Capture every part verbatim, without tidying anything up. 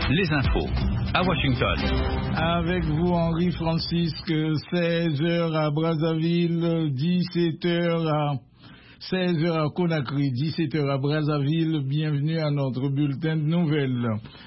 les infos à Washington. Avec vous, Henri Francisque, seize heures à Brazzaville, dix-sept heures à... seize heures à Conakry, dix-sept heures à Brazzaville. Bienvenue à notre bulletin de nouvelles.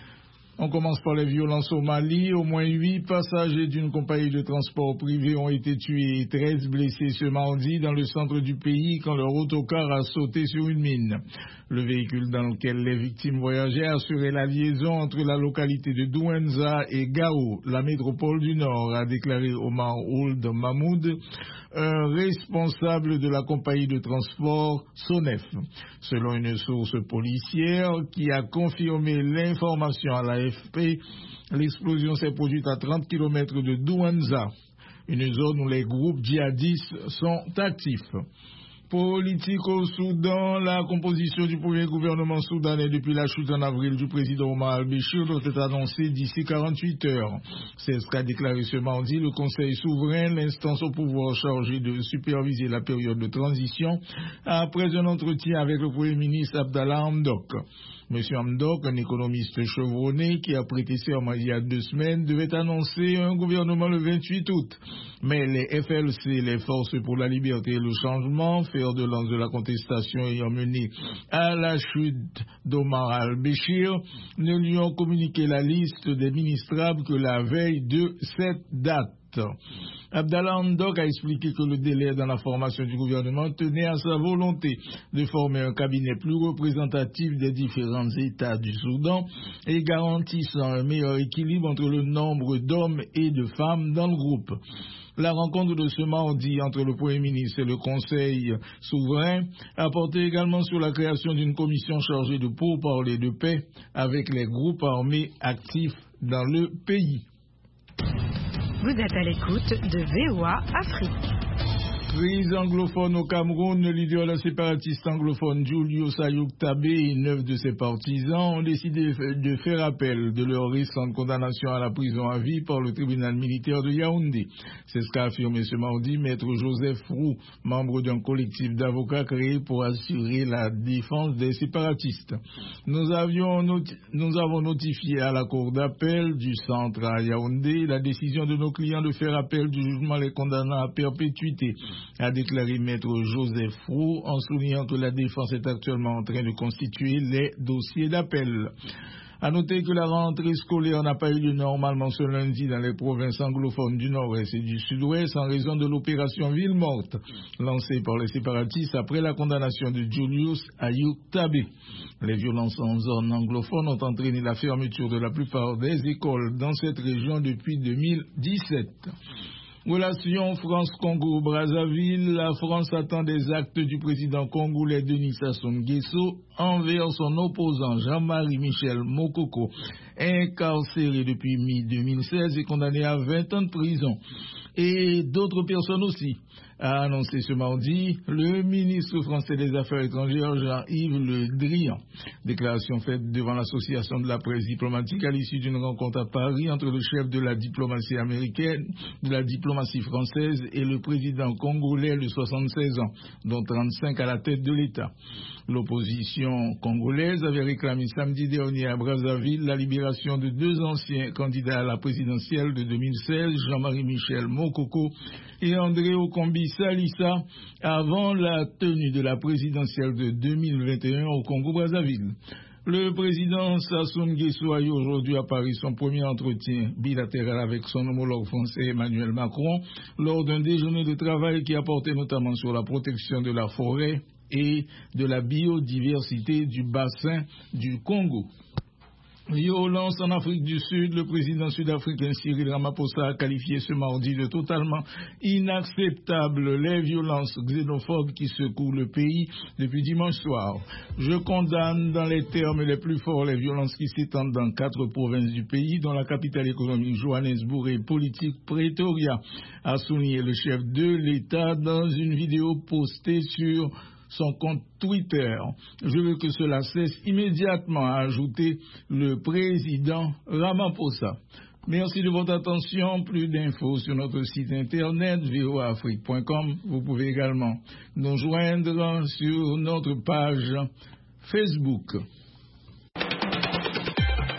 On commence par les violences au Mali. Au moins huit passagers d'une compagnie de transport privé ont été tués et treize blessés ce mardi dans le centre du pays quand leur autocar a sauté sur une mine. Le véhicule dans lequel les victimes voyageaient assurait la liaison entre la localité de Douenza et Gao, la métropole du Nord, a déclaré Omar Ould Mahmoud, un responsable de la compagnie de transport Sonef. Selon une source policière qui a confirmé l'information à l'A F P, l'explosion s'est produite à trente kilomètres de Douenza, une zone où les groupes djihadistes sont actifs. Politique au Soudan, la composition du premier gouvernement soudanais depuis la chute en avril du président Omar al-Béchir doit être annoncée d'ici quarante-huit heures. C'est ce qu'a déclaré ce mardi le Conseil souverain, l'instance au pouvoir chargée de superviser la période de transition, après un entretien avec le Premier ministre Abdallah Hamdok. Monsieur Hamdok, un économiste chevronné qui a prêté serment il y a deux semaines, devait annoncer un gouvernement le vingt-huit août. Mais les F L C, les Forces pour la Liberté et le Changement, fer de lance de la contestation ayant mené à la chute d'Omar al-Béchir, ne lui ont communiqué la liste des ministrables que la veille de cette date. Abdallah Hamdok a expliqué que le délai dans la formation du gouvernement tenait à sa volonté de former un cabinet plus représentatif des différents États du Soudan et garantissant un meilleur équilibre entre le nombre d'hommes et de femmes dans le groupe. La rencontre de ce mardi entre le Premier ministre et le Conseil souverain a porté également sur la création d'une commission chargée de pourparlers de paix avec les groupes armés actifs dans le pays. Vous êtes à l'écoute de V O A Afrique. Crise anglophone au Cameroun, le leader de la séparatiste anglophone Julius Ayuk Tabé et neuf de ses partisans ont décidé de faire appel de leur récente condamnation à la prison à vie par le tribunal militaire de Yaoundé. C'est ce qu'a affirmé ce mardi maître Joseph Roux, membre d'un collectif d'avocats créé pour assurer la défense des séparatistes. Nous, avions noti- nous avons notifié à la cour d'appel du centre à Yaoundé la décision de nos clients de faire appel du jugement les condamnant à perpétuité, a déclaré maître Joseph Roux en soulignant que la défense est actuellement en train de constituer les dossiers d'appel. À noter que la rentrée scolaire n'a pas eu lieu normalement ce lundi dans les provinces anglophones du Nord-Est et du Sud-Ouest en raison de l'opération Ville Morte, lancée par les séparatistes après la condamnation de Julius Ayuk Tabé. Les violences en zone anglophone ont entraîné la fermeture de la plupart des écoles dans cette région depuis deux mille dix-sept. Relation France-Congo-Brazzaville, la France attend des actes du président congolais Denis Sassou Nguesso envers son opposant Jean-Marie Michel Mokoko, incarcéré depuis mi deux mille seize et condamné à vingt ans de prison. Et d'autres personnes aussi, a annoncé ce mardi le ministre français des Affaires étrangères Jean-Yves Le Drian. Déclaration faite devant l'association de la presse diplomatique à l'issue d'une rencontre à Paris entre le chef de la diplomatie américaine, de la diplomatie française et le président congolais de soixante-seize ans, dont trente-cinq à la tête de l'État. L'opposition congolaise avait réclamé samedi dernier à Brazzaville la libération de deux anciens candidats à la présidentielle de deux mille seize, Jean-Marie Michel Mokoko et André Okombi Salissa, avant la tenue de la présidentielle de deux mille vingt et un au Congo-Brazzaville. Le président Sassou Nguesso a eu aujourd'hui à Paris son premier entretien bilatéral avec son homologue français Emmanuel Macron lors d'un déjeuner de travail qui a porté notamment sur la protection de la forêt et de la biodiversité du bassin du Congo. Violence en Afrique du Sud, le président sud-africain Cyril Ramaphosa a qualifié ce mardi de totalement inacceptable les violences xénophobes qui secouent le pays depuis dimanche soir. Je condamne dans les termes les plus forts les violences qui s'étendent dans quatre provinces du pays, dont la capitale économique Johannesburg et politique Pretoria, a souligné le chef de l'État dans une vidéo postée sur son compte Twitter. Je veux que cela cesse immédiatement, a ajouté le président Ramaphosa. Merci de votre attention. Plus d'infos sur notre site internet v o a afrique point com. Vous pouvez également nous joindre sur notre page Facebook.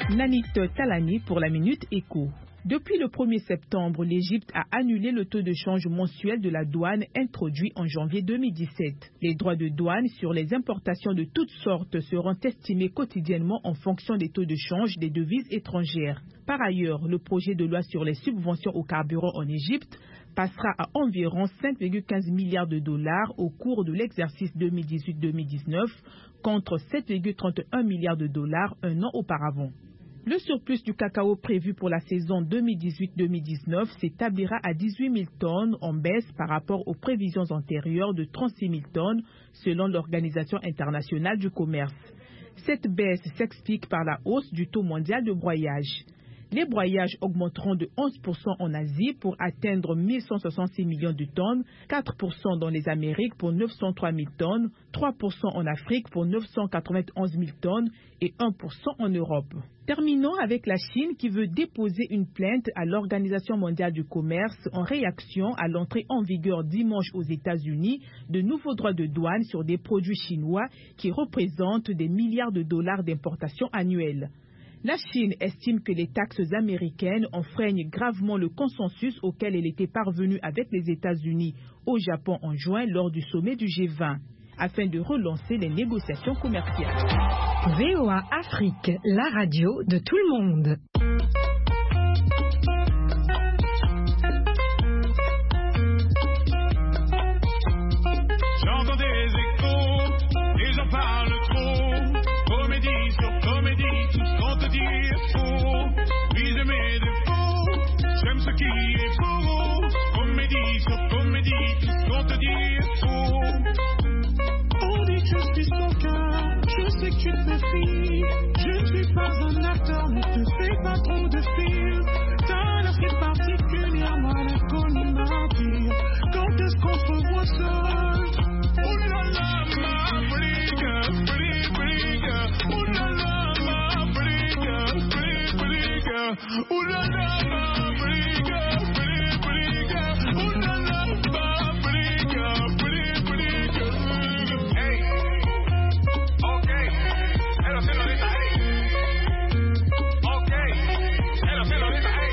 Nanit Talani pour la Minute Éco. Depuis le premier septembre, l'Égypte a annulé le taux de change mensuel de la douane introduit en janvier deux mille dix-sept. Les droits de douane sur les importations de toutes sortes seront estimés quotidiennement en fonction des taux de change des devises étrangères. Par ailleurs, le projet de loi sur les subventions au carburant en Égypte passera à environ cinq virgule quinze milliards de dollars au cours de l'exercice deux mille dix-huit deux mille dix-neuf contre sept virgule trente et un milliards de dollars un an auparavant. Le surplus du cacao prévu pour la saison deux mille dix-huit deux mille dix-neuf s'établira à dix-huit mille tonnes en baisse par rapport aux prévisions antérieures de trente-six mille tonnes selon l'Organisation internationale du commerce. Cette baisse s'explique par la hausse du taux mondial de broyage. Les broyages augmenteront de onze pour cent en Asie pour atteindre mille cent soixante-six millions de tonnes, quatre pour cent dans les Amériques pour neuf cent trois mille tonnes, trois pour cent en Afrique pour neuf cent quatre-vingt-onze mille tonnes et un pour cent en Europe. Terminons avec la Chine qui veut déposer une plainte à l'Organisation mondiale du commerce en réaction à l'entrée en vigueur dimanche aux États-Unis de nouveaux droits de douane sur des produits chinois qui représentent des milliards de dollars d'importation annuelle. La Chine estime que les taxes américaines enfreignent gravement le consensus auquel elle était parvenue avec les États-Unis au Japon en juin lors du sommet du G vingt, afin de relancer les négociations commerciales. V O A Afrique, la radio de tout le monde. J'entends des échos, les gens parlent trop, comédie sur comédie, tout ce qu'on te dit est faux. Oui, j'aime mes défauts, j'aime ce qui est faux. Comédie sur comédie, tout ce qu'on te dit est faux. On dit que je suis son cœur, je sais que tu te méfies. Je ne suis pas un acteur, ne te fais pas trop de films. T'as l'air si particulière, moi l'inconnu m'attire. Quand est-ce qu'on se revoit seul? Oh là là, ma brigue, brigue, brigue. Oh là là, ma brigue, brigue, brigue. Oh là là, ma brigue, brigue, brigue. Oh là là, ma brigue, brigue, brigue. Hey, okay. Hello, señorita, hey. Okay. Hello, señorita, hey.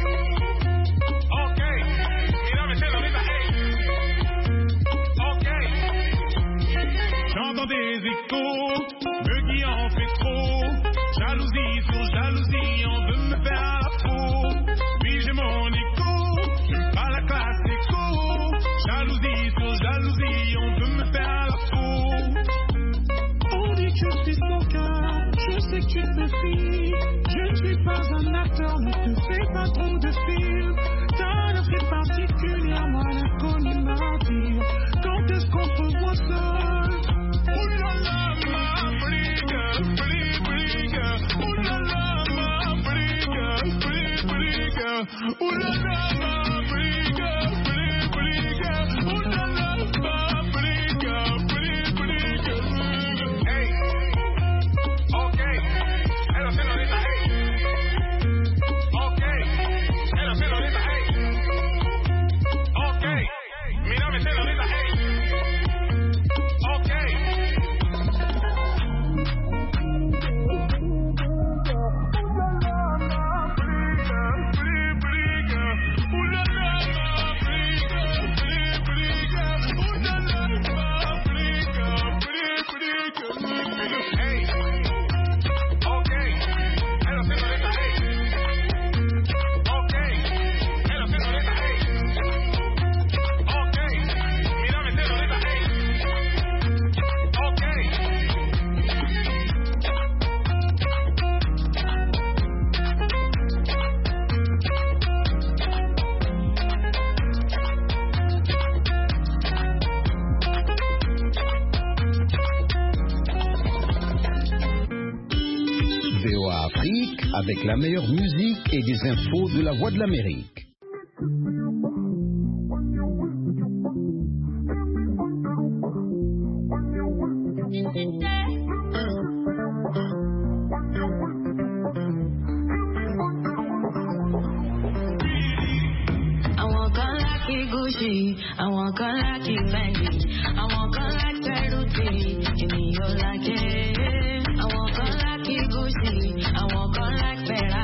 Okay. Mírame, señorita, hey. Okay. J'entends des échos, me qui en fait trop. Jalousie sur jalousie, on veut me faire la peau. Oui, j'ai mon écho, j'aime pas la classe écho. Jalousie sur jalousie, on veut me faire la peau. On dit que je suis son cœur, je sais que tu te méfies. Je ne suis pas un acteur, ne te fais pas trop de films. T'as l'air si particulière, moi l'inconnu m'attire. Quand est-ce qu'on se revoit seul? Oh là là, ma brigue, brigue, brigue. Oh là là, ma brigue, brigue, brigue. Oh là là, ma brigue, brigue, brigue. Oh là là, ma brigue, brigue, brigue. Hey, okay. Hello, señorita, hey. Okay. Hello, señorita, hey. Okay. Mírame, señorita, hey. Okay. V O A Afrique avec la meilleure musique et des infos de la Voix de l'Amérique. I walk on like a Gucci, I walk on like a Fendi, I walk on like Peruti. Give me your like